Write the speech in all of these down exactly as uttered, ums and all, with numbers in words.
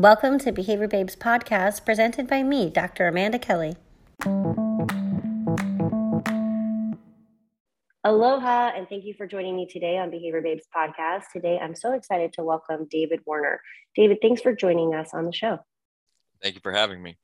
Welcome to Behavior Babes podcast presented by me, Doctor Amanda Kelly. Aloha, and thank you for joining me today on Behavior Babes podcast. Today, I'm so excited to welcome David Warner. David, thanks for joining us on the show. Thank you for having me.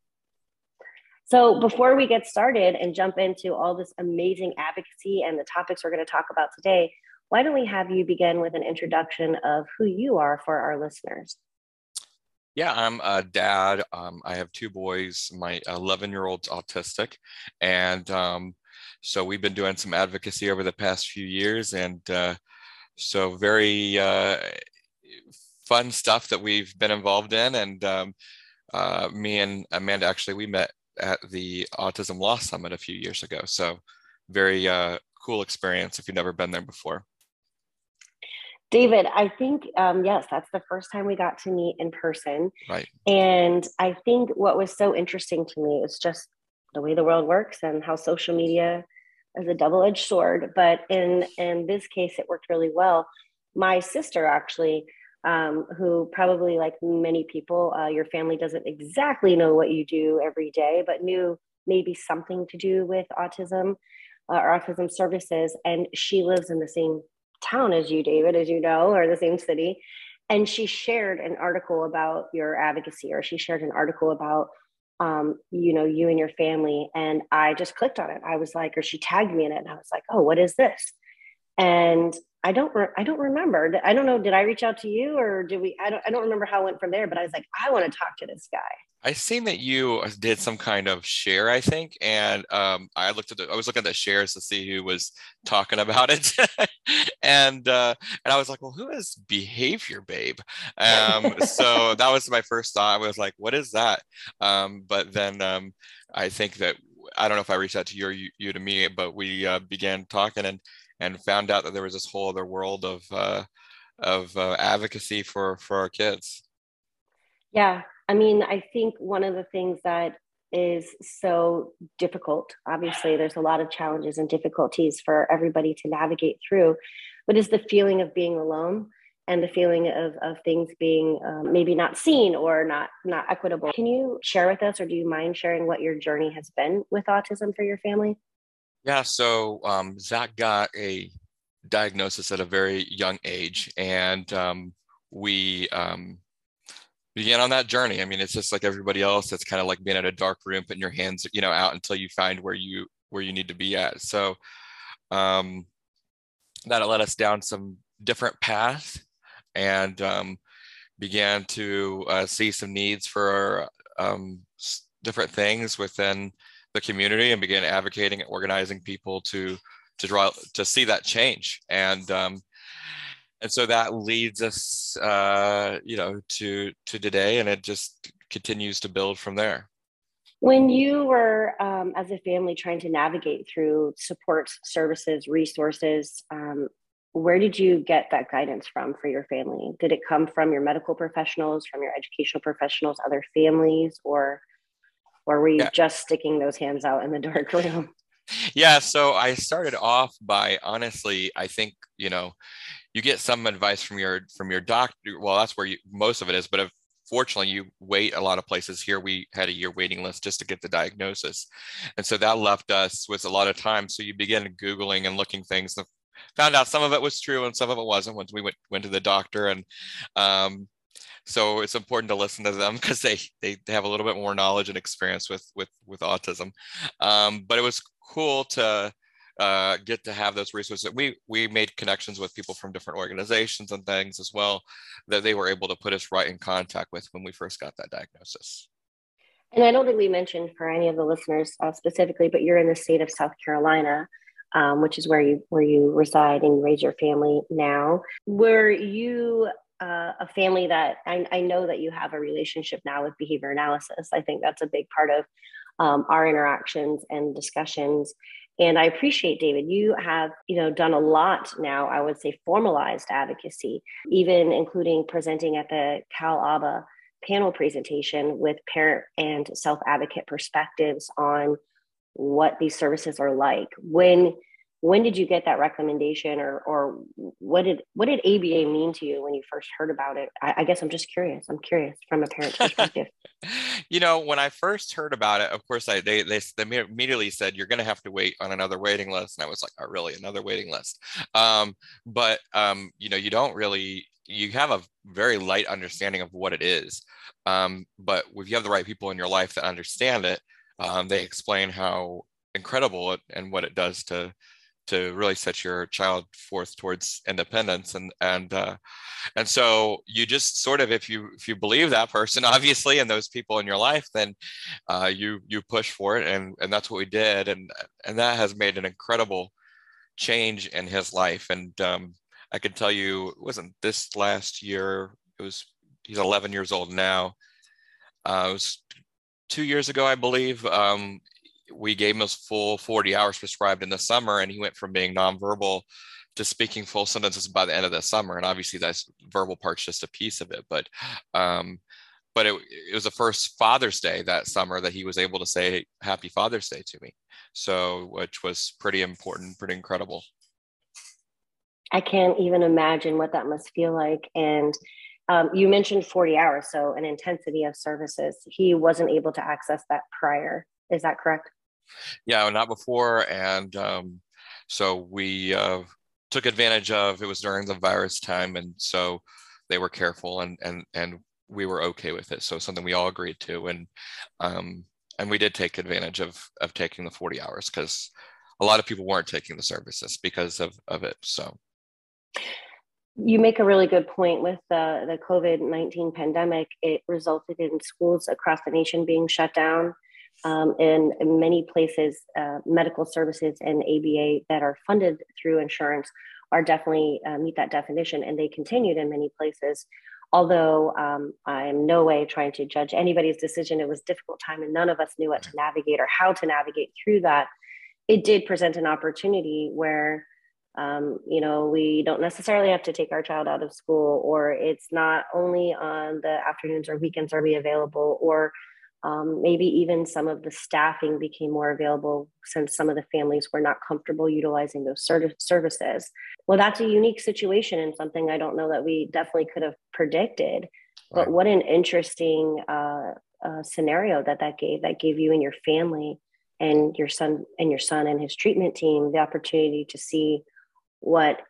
So before we get started and jump into all this amazing advocacy and the topics we're going to talk about today, why don't we have you begin with an introduction of who you are for our listeners? Yeah, I'm a dad. Um, I have two boys. My eleven-year-old's autistic. And um, so we've been doing some advocacy over the past few years. And uh, so very uh, fun stuff that we've been involved in. And um, uh, me and Amanda, actually, we met at the Autism Law Summit a few years ago. So very uh, cool experience if you've never been there before. David, I think, um, yes, that's the first time we got to meet in person. Right. And I think what was so interesting to me is just the way the world works and how social media is a double-edged sword. But in, in this case, it worked really well. My sister actually, um, who probably like many people, uh, your family doesn't exactly know what you do every day, but knew maybe something to do with autism uh, or autism services. And she lives in the same town as you, David, as you know, or the same city. And she shared an article about your advocacy, or she shared an article about, um, you know, you and your family. And I just clicked on it. I was like, or she tagged me in it. And I was like, oh, what is this? And I don't, re- I don't remember. I don't know. Did I reach out to you or did we, I don't, I don't remember how it went from there, but I was like, I want to talk to this guy. I seen that you did some kind of share, I think, and um, I looked at the, I was looking at the shares to see who was talking about it, and uh, and I was like, well, who is Behavior Babe? Um, so that was my first thought. I was like, what is that? Um, but then um, I think that I don't know if I reached out to you or you, you to me, but we uh, began talking and and found out that there was this whole other world of uh, of uh, advocacy for for our kids. Yeah. I mean, I think one of the things that is so difficult, obviously there's a lot of challenges and difficulties for everybody to navigate through, but is the feeling of being alone and the feeling of, of things being um, maybe not seen or not, not equitable. Can you share with us, or do you mind sharing what your journey has been with autism for your family? Yeah, so um, Zach got a diagnosis at a very young age, and um, we um, began on that journey. I mean, it's just like everybody else. It's kind of like being in a dark room, putting your hands, you know, out until you find where you where you need to be at. So um, that led us down some different paths, and um, began to uh, see some needs for um, different things within the community, and began advocating and organizing people to to draw to see that change. And um, And so that leads us, uh, you know, to to today, and it just continues to build from there. When you were, um, as a family, trying to navigate through support services, resources, um, where did you get that guidance from for your family? Did it come from your medical professionals, from your educational professionals, other families, or or were you Yeah. just sticking those hands out in the dark room? Yeah. So I started off by honestly, I think, you know, you get some advice from your from your doctor. Well, that's where you, most of it is. But if, fortunately, you wait a lot of places. Here we had a year waiting list just to get the diagnosis, and so that left us with a lot of time. So you begin Googling and looking things. And found out some of it was true and some of it wasn't once we went went to the doctor. And um, so it's important to listen to them because they, they they have a little bit more knowledge and experience with with with autism. Um, but it was cool to uh, get to have those resources. We we made connections with people from different organizations and things as well that they were able to put us right in contact with when we first got that diagnosis. And I don't think we mentioned for any of the listeners uh, specifically, but you're in the state of South Carolina, um, which is where you where you reside and raise your family now. Were you uh, a family that I, I know that you have a relationship now with behavior analysis? I think that's a big part of um, our interactions and discussions. And I appreciate, David, you have, you know, done a lot now, I would say formalized advocacy, even including presenting at the Cal A B A panel presentation with parent and self-advocate perspectives on what these services are like. When when did you get that recommendation, or or what did what did A B A mean to you when you first heard about it? I, I guess I'm just curious. I'm curious from a parent's perspective. You know, when I first heard about it, of course, I they they, they immediately said you're going to have to wait on another waiting list, and I was like, oh, really, another waiting list? Um, but um, you know, you don't really you have a very light understanding of what it is. Um, but if you have the right people in your life that understand it, um, they explain how incredible it and what it does to to really set your child forth towards independence. And and uh, and so you just sort of, if you if you believe that person, obviously, and those people in your life, then uh, you you push for it, and and that's what we did, and and that has made an incredible change in his life. And um, I can tell you, it wasn't this last year. It was he's eleven years old now. Uh, it was two years ago, I believe. Um, we gave him his full forty hours prescribed in the summer, and he went from being nonverbal to speaking full sentences by the end of the summer. And obviously that's verbal part's just a piece of it, but um, but it, it was the first Father's Day that summer that he was able to say Happy Father's Day to me. So, which was pretty important, pretty incredible. I can't even imagine what that must feel like. And um, you mentioned forty hours, so an intensity of services. He wasn't able to access that prior. Is that correct? Yeah, not before. And um, so we uh, took advantage of, it was during the virus time. And so they were careful, and, and, and we were okay with it. So something we all agreed to. And, um, and we did take advantage of, of taking the forty hours, because a lot of people weren't taking the services because of, of it. So. You make a really good point with the, the COVID nineteen pandemic. It resulted in schools across the nation being shut down. Um, and in many places, uh, medical services and A B A that are funded through insurance are definitely uh, meet that definition, and they continued in many places. Although um, I'm no way trying to judge anybody's decision. It was a difficult time, and none of us knew what to navigate or how to navigate through that. It did present an opportunity where um, you know, we don't necessarily have to take our child out of school, or it's not only on the afternoons or weekends are we available, or um, maybe even some of the staffing became more available since some of the families were not comfortable utilizing those services. Well, that's a unique situation, and something I don't know that we definitely could have predicted. But right. What an interesting uh, uh, scenario that that gave, that gave you and your family and your son and your son and his treatment team the opportunity to see what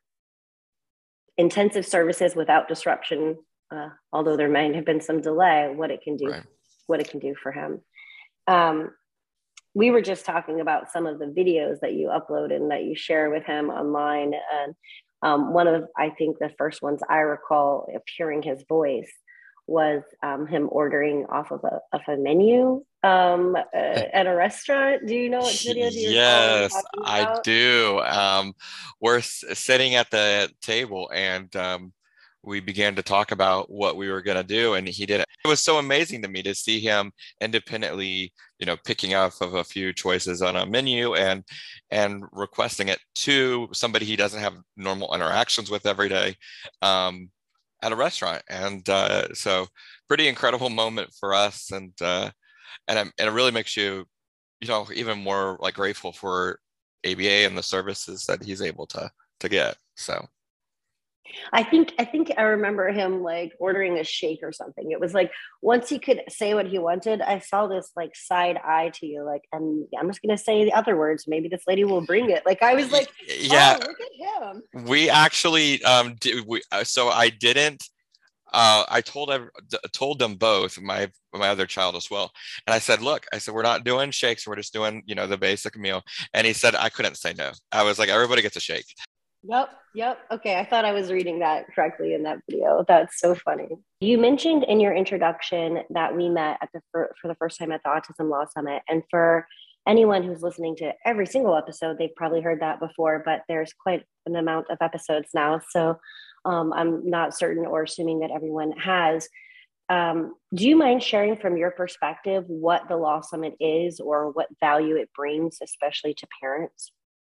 intensive services without disruption, uh, although there might have been some delay, what it can do, right. what it can do for him. Um, we were just talking about some of the videos that you upload and that you share with him online. And um, one of, I think the first ones I recall of hearing his voice was um, him ordering off of a, of a menu um, uh, at a restaurant. Do you know what video do you Yes, I do. Um, we're s- sitting at the table, and um, we began to talk about what we were going to do, and he did it. It was so amazing to me to see him independently, you know, picking off of a few choices on a menu and and requesting it to somebody he doesn't have normal interactions with every day. Um, at a restaurant. And uh, so pretty incredible moment for us. And, uh, and, and it really makes you, you know, even more like grateful for A B A and the services that he's able to, to get. So. I think, I think I remember him like ordering a shake or something. It was like, once he could say what he wanted, I saw this like side eye to you, like, and I'm just going to say the other words. Maybe this lady will bring it. Like, I was like, yeah, oh, look at him. We actually, um, did, we, so I didn't, uh, I told, told them both, my, my other child as well. And I said, look, I said, we're not doing shakes. We're just doing, you know, the basic meal. And he said, I couldn't say no. I was like, everybody gets a shake. Yep. Yep. Okay. I thought I was reading that correctly in that video. That's so funny. You mentioned in your introduction that we met at the for, for the first time at the Autism Law Summit. And for anyone who's listening to every single episode, they've probably heard that before, but there's quite an amount of episodes now. So um, I'm not certain or assuming that everyone has. Um, do you mind sharing from your perspective what the Law Summit is or what value it brings, especially to parents?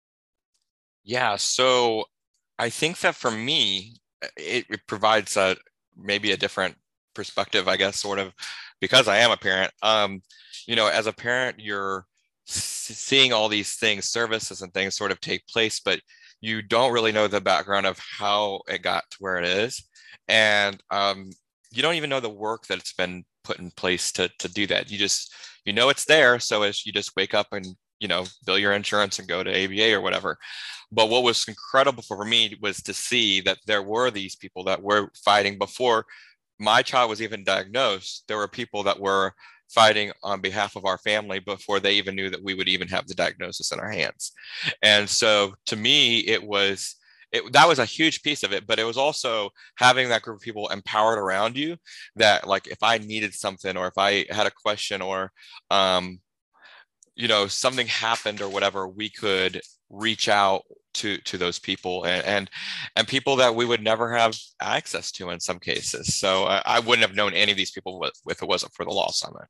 Yeah, so I think that for me, it, it provides a maybe a different perspective, I guess, sort of, because I am a parent. Um, you know, as a parent, you're seeing all these things, services and things sort of take place, but you don't really know the background of how it got to where it is. And um, you don't even know the work that's been put in place to, to do that. You just, you know, it's there. So as you just wake up and, you know, bill your insurance and go to A B A or whatever. But what was incredible for me was to see that there were these people that were fighting before my child was even diagnosed. There were people that were fighting on behalf of our family before they even knew that we would even have the diagnosis in our hands. And so to me, it was, it, that was a huge piece of it, but it was also having that group of people empowered around you that, like, if I needed something or if I had a question or, um, you know, something happened or whatever, we could reach out to to those people and and, and people that we would never have access to in some cases. So I, I wouldn't have known any of these people with, if it wasn't for the Law Summit.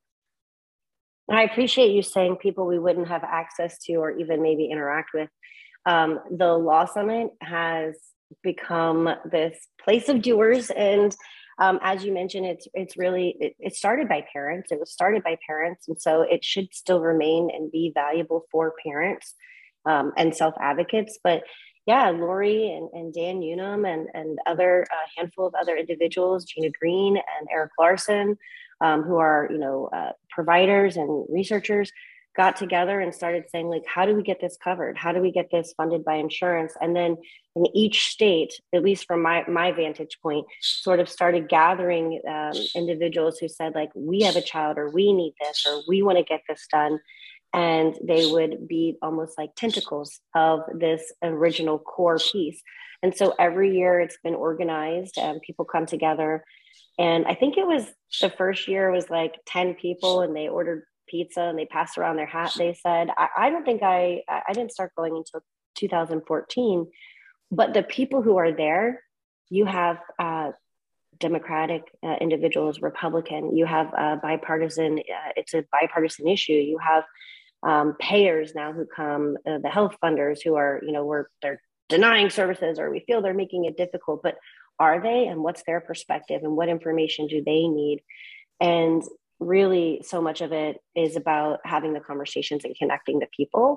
I appreciate you saying people we wouldn't have access to or even maybe interact with. Um, the Law Summit has become this place of doers, and um, as you mentioned, it's it's really it, it started by parents. It was started by parents, and so it should still remain and be valuable for parents um, and self advocates. But yeah, Lori and, and Dan Unum and and other uh, handful of other individuals, Gina Green and Eric Larson, um, who are you know uh, providers and researchers, got together and started saying, like, how do we get this covered? How do we get this funded by insurance? And then in each state, at least from my, my vantage point, sort of started gathering um, individuals who said, like, we have a child, or we need this, or we want to get this done. And they would be almost like tentacles of this original core piece. And so every year it's been organized and people come together. And I think it was the first year was like ten people, and they ordered pizza and they passed around their hat. They said, I, I don't think I, I didn't start going until two thousand fourteen, but the people who are there, you have uh, Democratic uh, individuals, Republican, you have uh, bipartisan, uh, it's a bipartisan issue. You have um, payers now who come, uh, the health funders who are, you know, we're, they're denying services, or we feel they're making it difficult, but are they, and what's their perspective, and what information do they need? And really, so much of it is about having the conversations and connecting the people.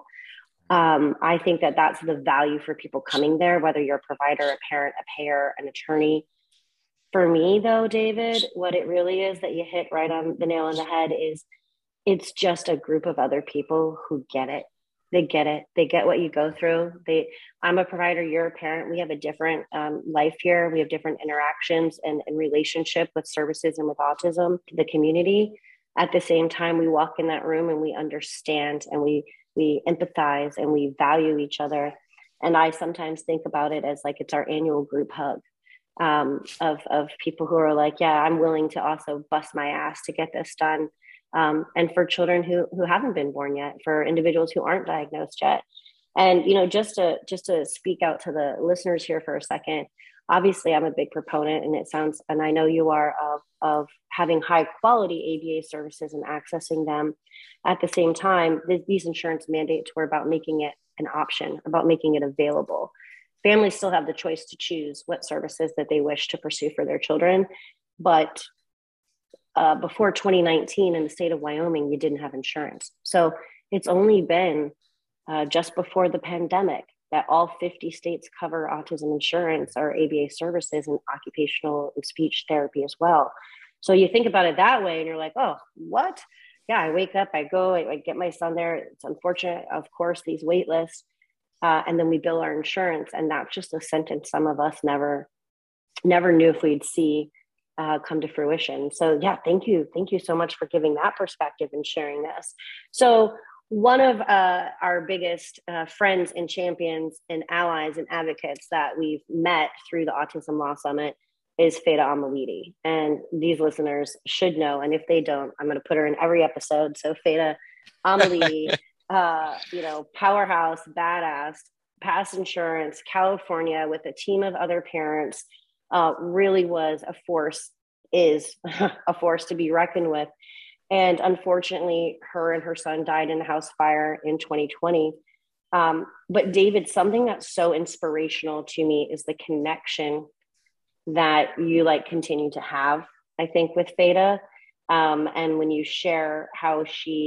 Um, I think that that's the value for people coming there, whether you're a provider, a parent, a payer, an attorney. For me, though, David, what it really is that you hit right on the nail on the head is it's just a group of other people who get it. They get it. They get what you go through. They, I'm a provider, you're a parent. We have a different um, life here. We have different interactions and, and relationship with services and with autism, the community. At the same time, we walk in that room and we understand and we we empathize and we value each other. And I sometimes think about it as like it's our annual group hug um, of of people who are like, yeah, I'm willing to also bust my ass to get this done. Um, and for children who who haven't been born yet, for individuals who aren't diagnosed yet. And you know, just to just to speak out to the listeners here for a second, obviously I'm a big proponent, and it sounds, and I know you are, of of having high quality A B A services and accessing them. At the same time, th- these insurance mandates were about making it an option, about making it available. Families still have the choice to choose what services that they wish to pursue for their children, but Uh, before twenty nineteen in the state of Wyoming, you didn't have insurance. So it's only been uh, just before the pandemic that all fifty states cover autism insurance or A B A services and occupational and speech therapy as well. So you think about it that way and you're like, oh, what? Yeah, I wake up, I go, I, I get my son there. It's unfortunate, of course, these wait lists. Uh, and then we bill our insurance. And that's just a sentence some of us never, never knew if we'd see Uh, come to fruition. So yeah, thank you. Thank you so much for giving that perspective and sharing this. So one of uh, our biggest uh, friends and champions and allies and advocates that we've met through the Autism Law Summit is Feda Amalidi. And these listeners should know. And if they don't, I'm going to put her in every episode. So Feda Amalidi, uh, you know, powerhouse, badass, past insurance, California, with a team of other parents, Uh, really was a force, is a force to be reckoned with. And unfortunately, her and her son died in a house fire in twenty twenty. Um, but David, something that's so inspirational to me is the connection that you like continue to have, I think, with Feda. Um, and when you share how she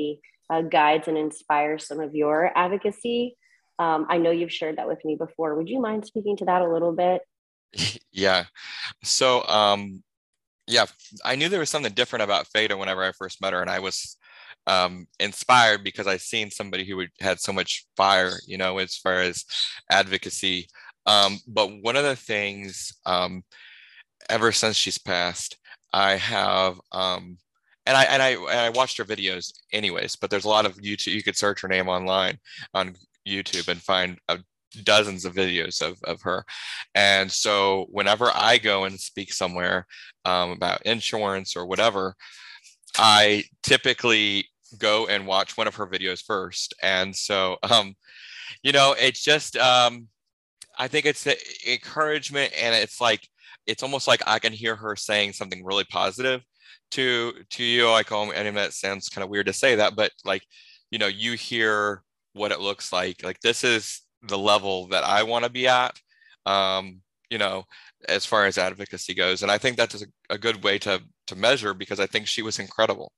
uh, guides and inspires some of your advocacy. Um, I know you've shared that with me before. Would you mind speaking to that a little bit? Yeah. So, um, yeah, I knew there was something different about Feda whenever I first met her, and I was um, inspired because I seen somebody who had so much fire, you know, as far as advocacy. Um, but one of the things, um, ever since she's passed, I have, um, and I and I and I watched her videos anyways. But there's a lot of YouTube. You could search her name online on YouTube and find uh, dozens of videos of of her. And so whenever I go and speak somewhere um, about insurance or whatever, I typically go and watch one of her videos first. And so, um, you know, it's just, um, I think it's the encouragement, and it's like, it's almost like I can hear her saying something really positive to to you. Like, um, and that sounds kind of weird to say that, but like, you know, you hear what it looks like. Like, this is the level that I want to be at. Um, you know, as far as advocacy goes. And I think that's a, a good way to to measure, because I think she was incredible.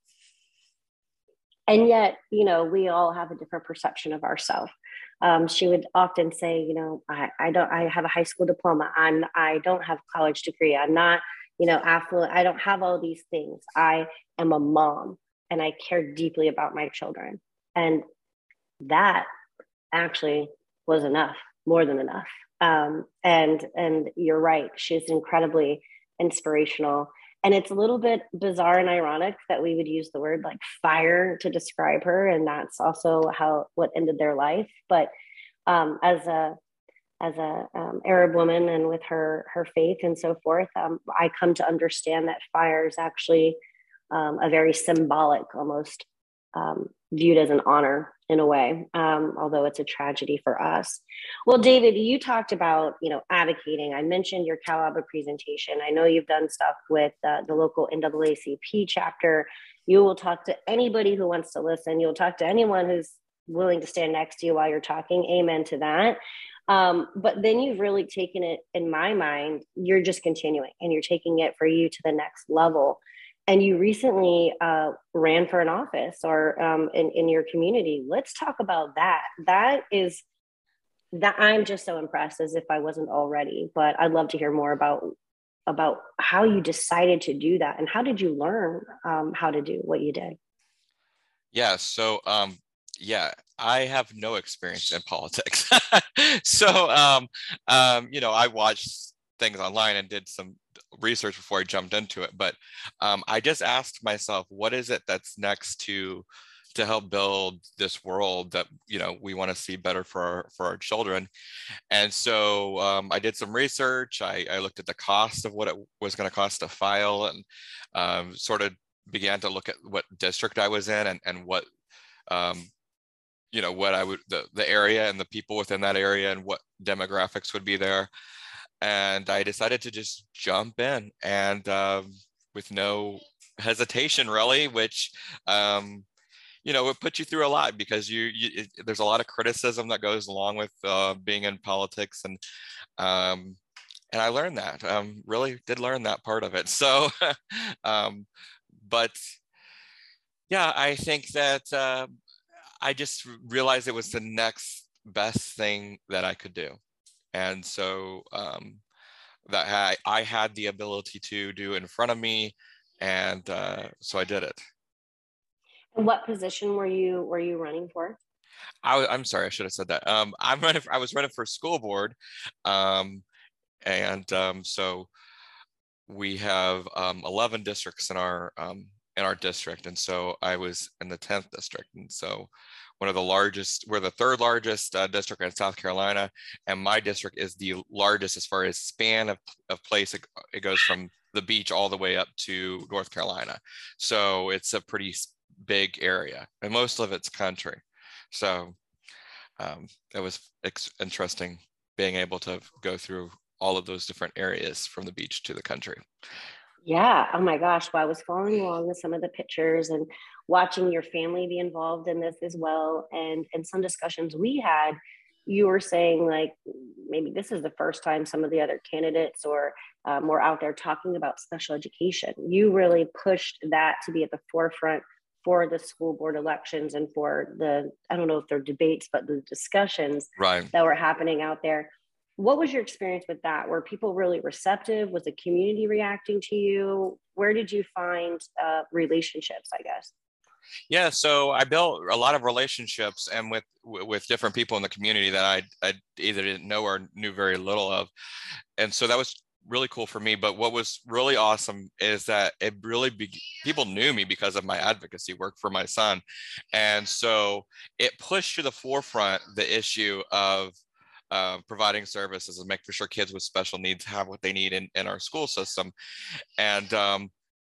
And yet, you know, we all have a different perception of ourselves. Um, she would often say, you know, I, I don't, I have a high school diploma. I'm, I don't have a college degree. I'm not, you know, affluent. I don't have all these things. I am a mom and I care deeply about my children. And that actually was enough, more than enough. Um, and, and you're right. She's incredibly inspirational. And it's a little bit bizarre and ironic that we would use the word like fire to describe her. And that's also how, what ended their life. But um, as a, as a um, Arab woman and with her, her faith and so forth, um, I come to understand that fire is actually um, a very symbolic, almost um, viewed as an honor in a way, um, although it's a tragedy for us. Well, David, you talked about, you know, advocating. I mentioned your CalABA presentation. I know you've done stuff with uh, the local N double A C P chapter. You will talk to anybody who wants to listen. You'll talk to anyone who's willing to stand next to you while you're talking. Amen to that. Um, but then you've really taken it, in my mind, you're just continuing and you're taking it for you to the next level. And you recently uh, ran for an office or um, in, in your community. Let's talk about that. That is, that I'm just so impressed, as if I wasn't already, but I'd love to hear more about, about how you decided to do that and how did you learn um, how to do what you did? Yeah. So, um, yeah, I have no experience in politics. So, um, um, you know, I watched things online and did some research before I jumped into it. But um, I just asked myself, what is it that's next to to help build this world that, you know, we want to see better for our for our children? And so um, I did some research. I, I looked at the cost of what it was going to cost to file, and um, sort of began to look at what district I was in, and and what um, you know, what I would, the, the area and the people within that area and what demographics would be there. And I decided to just jump in, and um, with no hesitation really, which, um, you know, it puts you through a lot, because you, you it, there's a lot of criticism that goes along with uh, being in politics. And um, and I learned that, um, really did learn that part of it. So, um, but yeah, I think that uh, I just realized it was the next best thing that I could do. And so um, that I, I had the ability to do in front of me. And uh, so I did it. And what position were you, were you running for? I, I'm sorry, I should have said that. Um, I'm running. For, I was running for school board, um, and um, so we have um, eleven districts in our um, in our district, and so I was in the tenth district, and so one of the largest. We're the third largest uh, district in South Carolina, and my district is the largest as far as span of, of place. It, it goes from the beach all the way up to North Carolina, so it's a pretty big area, and most of it's country. So um, it was interesting being able to go through all of those different areas from the beach to the country. Yeah. Oh my gosh. Well, I was following along with some of the pictures and watching your family be involved in this as well. And and some discussions we had, you were saying like maybe this is the first time some of the other candidates or um, were out there talking about special education. You really pushed that to be at the forefront for the school board elections and for the, I don't know if they're debates, but the discussions right. that were happening out there. What was your experience with that? Were people really receptive? Was the community reacting to you? Where did you find uh, relationships, I guess? Yeah, so I built a lot of relationships and with with different people in the community that I I either didn't know or knew very little of, and so that was really cool for me. But what was really awesome is that it really be, people knew me because of my advocacy work for my son, and so it pushed to the forefront the issue of uh, providing services and making sure kids with special needs have what they need in, in our school system, and um,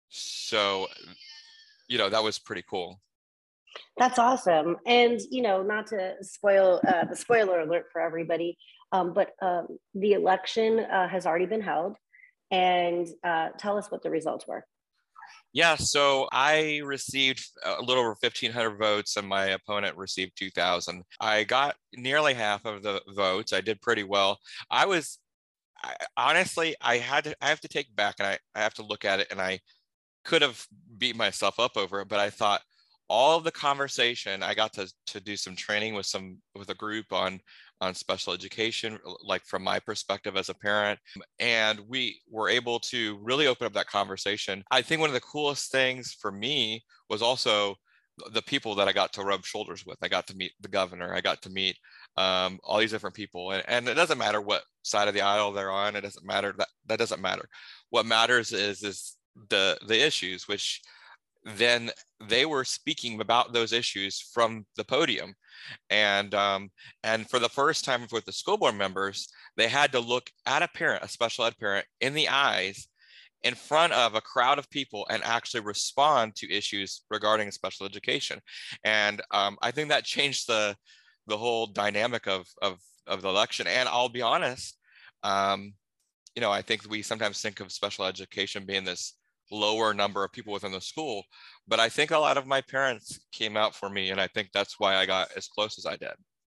so you know that was pretty cool. That's awesome. And, you know, not to spoil uh, the spoiler alert for everybody, um, but um, the election uh, has already been held. And uh, tell us what the results were. Yeah, so I received a little over fifteen hundred votes and my opponent received two thousand. I got nearly half of the votes. I did pretty well. I was, I, honestly, I had to, I have to take back and I, I have to look at it, and I could have beat myself up over it, but I thought all of the conversation, I got to to do some training with some with a group on on special education, like from my perspective as a parent, and we were able to really open up that conversation. I think one of the coolest things for me was also the people that I got to rub shoulders with. I got to meet the governor. I got to meet um, all these different people, and, and it doesn't matter what side of the aisle they're on. It doesn't matter. That that doesn't matter. What matters is is the the issues, which then they were speaking about those issues from the podium. And um, and for the first time with the school board members, they had to look at a parent, a special ed parent, in the eyes in front of a crowd of people and actually respond to issues regarding special education. And um, I think that changed the the whole dynamic of of of the election. And I'll be honest, um, you know, I think we sometimes think of special education being this lower number of people within the school, but I think a lot of my parents came out for me, and I think that's why I got as close as I did.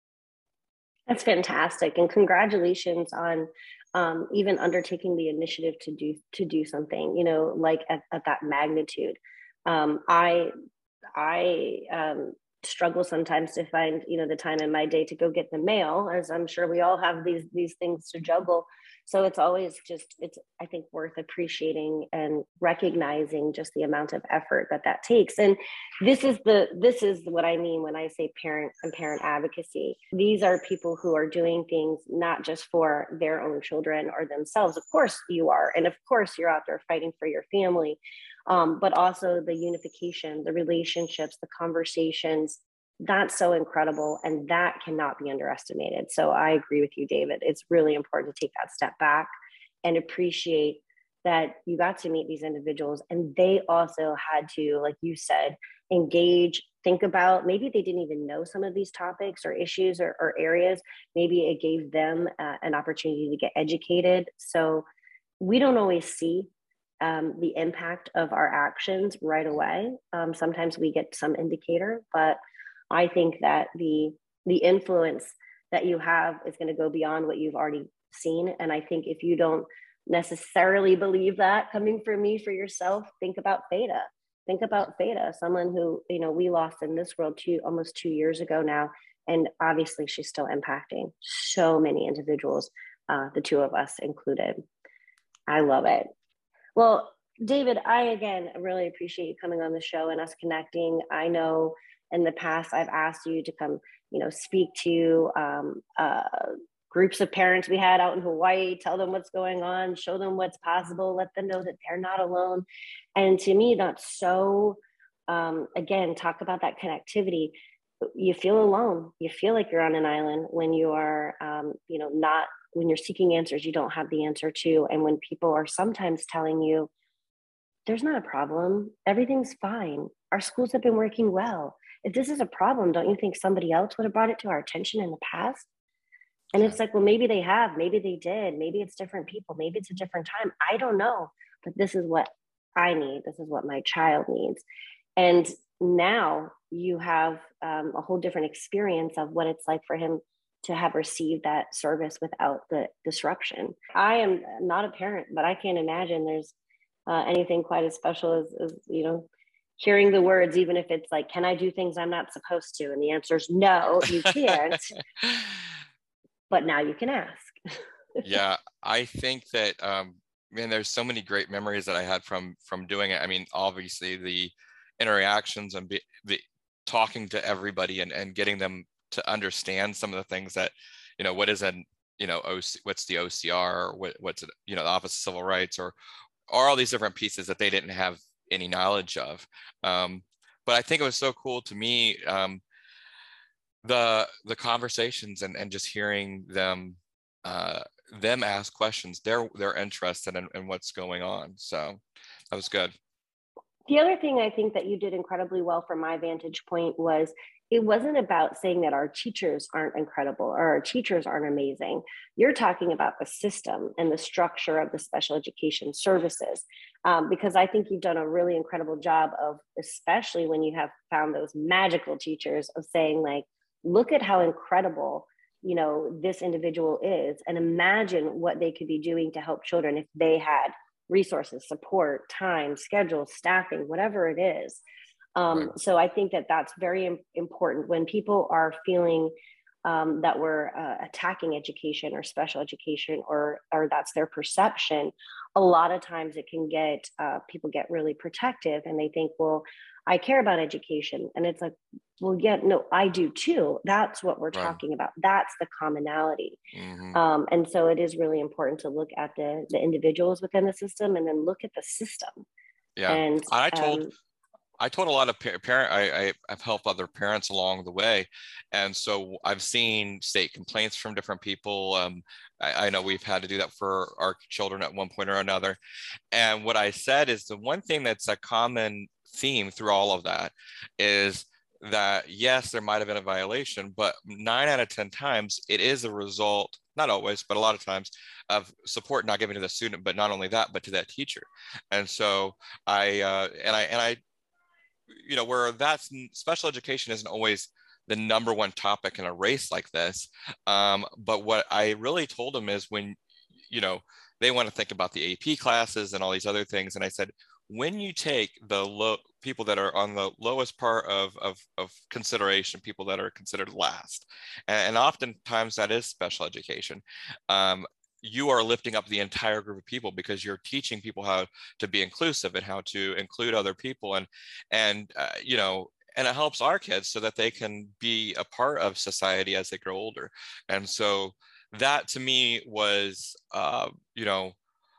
That's fantastic, and congratulations on um, even undertaking the initiative to do to do something, you know, like at, at that magnitude. Um, I I um, struggle sometimes to find, you know, the time in my day to go get the mail, as I'm sure we all have these these things to juggle. So it's always just, it's, I think, worth appreciating and recognizing just the amount of effort that that takes. And this is the, this is what I mean when I say parent and parent advocacy. These are people who are doing things not just for their own children or themselves. Of course you are. And of course you're out there fighting for your family, um, but also the unification, the relationships, the conversations. That's so incredible, and that cannot be underestimated. So I agree with you, David. It's really important to take that step back and appreciate that you got to meet these individuals, and they also had to, like you said, engage, think about, maybe they didn't even know some of these topics or issues or, or areas. Maybe it gave them uh, an opportunity to get educated. So we don't always see um, the impact of our actions right away. Um, sometimes we get some indicator, but I think that the the influence that you have is going to go beyond what you've already seen. And I think if you don't necessarily believe that coming from me for yourself, think about Theta. Think about Theta, someone who, you know, we lost in this world two almost two years ago now. And obviously she's still impacting so many individuals, uh, the two of us included. I love it. Well, David, I, again, really appreciate you coming on the show and us connecting. I know in the past, I've asked you to come, you know, speak to um, uh, groups of parents we had out in Hawaii, tell them what's going on, show them what's possible, let them know that they're not alone. And to me, that's so, um, again, talk about that connectivity. You feel alone. You feel like you're on an island when you are, um, you know, not, when you're seeking answers, you don't have the answer to. And when people are sometimes telling you, there's not a problem, everything's fine, our schools have been working well. If this is a problem, don't you think somebody else would have brought it to our attention in the past? And it's like, well, maybe they have, maybe they did, maybe it's different people, maybe it's a different time. I don't know, but this is what I need. This is what my child needs. And now you have um, a whole different experience of what it's like for him to have received that service without the disruption. I am not a parent, but I can't imagine there's uh, anything quite as special as, as, you know, hearing the words, even if it's like, can I do things I'm not supposed to? And the answer is no, you can't. But now you can ask. Yeah, I think that, um, man, there's so many great memories that I had from from doing it. I mean, obviously the interactions and be, the talking to everybody and, and getting them to understand some of the things that, you know, what is an, you know, O C, what's the O C R, or what, what's it, you know, the Office of Civil Rights, or, or all these different pieces that they didn't have any knowledge of. Um, but I think it was so cool to me, um, the the conversations and, and just hearing them uh, them ask questions. They're they're interested in, in what's going on. So that was good. The other thing I think that you did incredibly well from my vantage point was it wasn't about saying that our teachers aren't incredible or our teachers aren't amazing. You're talking about the system and the structure of the special education services, um, because I think you've done a really incredible job of, especially when you have found those magical teachers, of saying like, look at how incredible, you know, this individual is, and imagine what they could be doing to help children if they had resources, support, time, schedule, staffing, whatever it is. Um, Right. So I think that that's very im- important when people are feeling um, that we're uh, attacking education or special education, or or that's their perception. A lot of times it can get uh, people get really protective, and they think, well, I care about education, and it's like, well, yeah, no, I do too. That's what we're Right. talking about. That's the commonality. Mm-hmm. Um, and so it is really important to look at the the individuals within the system, and then look at the system. Yeah. And I told um, I told a lot of par- parent, I, I, I've helped other parents along the way. And so I've seen state complaints from different people. Um, I, I know we've had to do that for our children at one point or another. And what I said is the one thing that's a common theme through all of that is that, yes, there might have been a violation, but nine out of ten times it is a result, not always, but a lot of times, of support not given to the student, but not only that, but to that teacher. And so I, uh, and I, and I, you know, where that's special education isn't always the number one topic in a race like this. Um, but what I really told them is when, you know, they want to think about the A P classes and all these other things. And I said, when you take the low people that are on the lowest part of, of, of consideration, people that are considered last, and, and oftentimes that is special education, um, you are lifting up the entire group of people because you're teaching people how to be inclusive and how to include other people. And, and uh, you know, and it helps our kids so that they can be a part of society as they grow older. And so that to me was, uh, you know,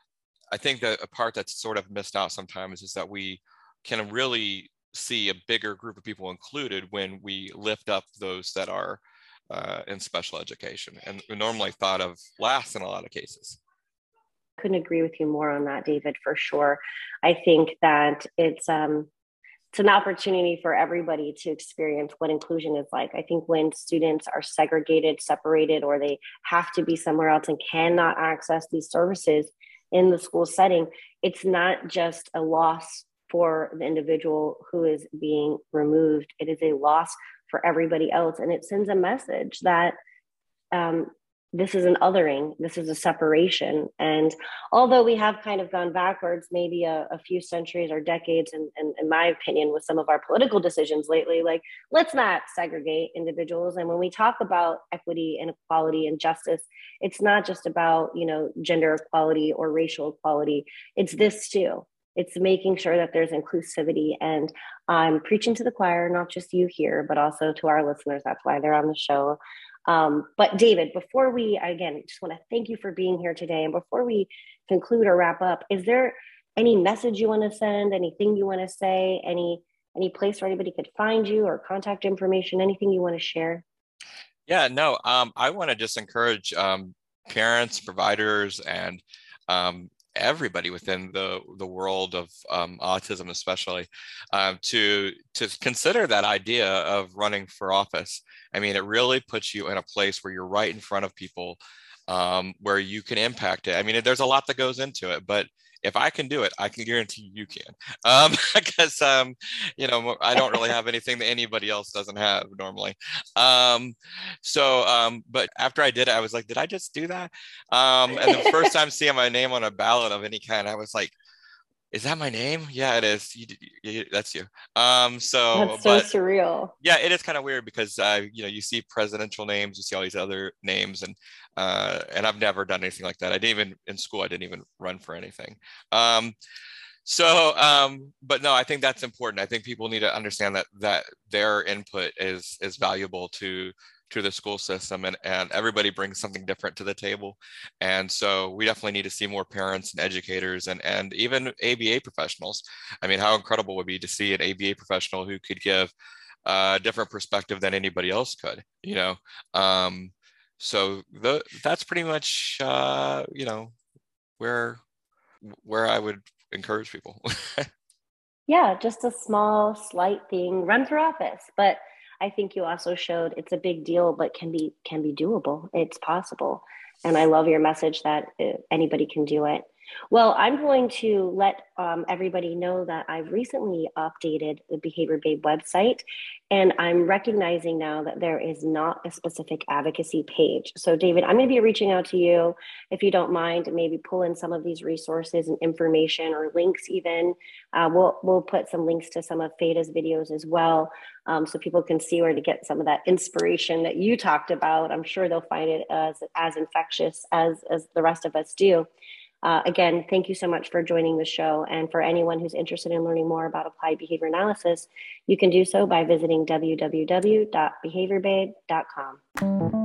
I think that a part that's sort of missed out sometimes is that we can really see a bigger group of people included when we lift up those that are uh, in special education and normally thought of last in a lot of cases. Couldn't agree with you more on that, David, for sure. I think that it's um, it's an opportunity for everybody to experience what inclusion is like. I think when students are segregated, separated, or they have to be somewhere else and cannot access these services in the school setting, it's not just a loss for the individual who is being removed. It is a loss for everybody else. And it sends a message that um, this is an othering, this is a separation. And although we have kind of gone backwards, maybe a, a few centuries or decades, and in, in, in my opinion, with some of our political decisions lately, like, let's not segregate individuals. And when we talk about equity and equality and justice, it's not just about, you know, gender equality or racial equality. It's this too. It's making sure that there's inclusivity. And I'm preaching to the choir, not just you here, but also to our listeners. That's why they're on the show. Um, but David, before we, again, just want to thank you for being here today. And before we conclude or wrap up, is there any message you want to send, anything you want to say, any any place where anybody could find you or contact information, anything you want to share? Yeah, no, um, I want to just encourage um, parents, providers, and um, everybody within the the world of um, autism, especially, um, to to consider that idea of running for office. I mean, it really puts you in a place where you're right in front of people, um, where you can impact it. I mean, there's a lot that goes into it, but if I can do it, I can guarantee you can. Um, because um, you know, I don't really have anything that anybody else doesn't have normally. Um, so, um, but after I did it, I was like, did I just do that? Um, and the first time seeing my name on a ballot of any kind, I was like, is that my name? Yeah, it is. You, you, that's you. Um, so, That's so but surreal. yeah, it is kind of weird because uh, you know, you see presidential names, you see all these other names, and uh, and I've never done anything like that. I didn't even in school. I didn't even run for anything. Um, so, um, but no, I think that's important. I think people need to understand that that their input is is valuable to to the school system, and and everybody brings something different to the table. And so we definitely need to see more parents and educators and and even A B A professionals. I mean, how incredible would it be to see an A B A professional who could give a different perspective than anybody else could, you know? Um, so the, that's pretty much, uh, you know, where where I would encourage people. Yeah, just a small, slight thing, run for office. But I think you also showed it's a big deal, but can be can be doable. It's possible. And I love your message that uh, anybody can do it. Well, I'm going to let um, everybody know that I've recently updated the Behavior Babe website, and I'm recognizing now that there is not a specific advocacy page. So, David, I'm going to be reaching out to you if you don't mind, maybe pull in some of these resources and information or links even. Uh, we'll we'll put some links to some of Feda's videos as well, um, so people can see where to get some of that inspiration that you talked about. I'm sure they'll find it as as infectious as as the rest of us do. Uh, again, thank you so much for joining the show. And for anyone who's interested in learning more about applied behavior analysis, you can do so by visiting w w w dot behavior babe dot com.